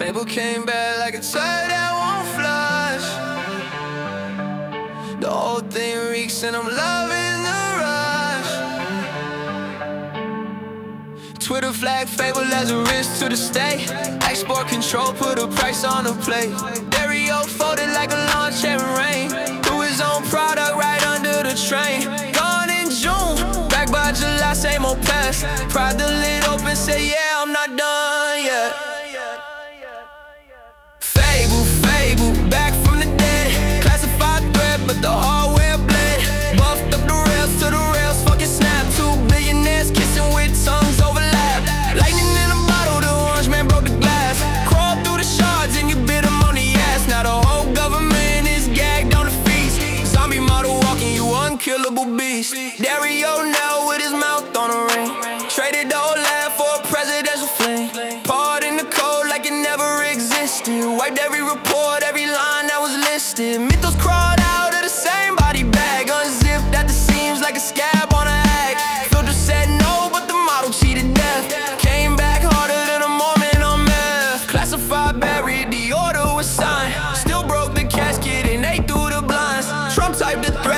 Fable came back like a tire that won't flush. The whole thing reeks and I'm loving the rush. Twitter flag Fable as a risk to the state. Export control put a price on the plate. Stereo folded like a lawn chair in rain. Threw his own product right under the train. Gone in June, back by July, same old past. Pried the lid open, say yeah, I'm not done yet. Fable, back from the dead. Classified threat, but the hardware bled. Buffed up the rails to the rails, fucking snap. 2 billionaires kissing with tongues overlap. Lightning in a bottle, the orange man broke the glass. Crawled through the shards and you bit him on the ass. Now the whole government is gagged on the feast. Zombie model walking, you unkillable beast. Dario now with his mouth on a ring. Traded the whole land for a presidential fling. Poured in the code like it never existed. Wiped every report, every line that was listed. Mythos crawled out of the same body bag. Unzipped at the seams like a scab on a hack. Filter said no, but the model cheated death. Came back harder than a Mormon on meth. Classified buried, the order was signed. Still broke the casket and ate through the blinds. Trump typed the threat.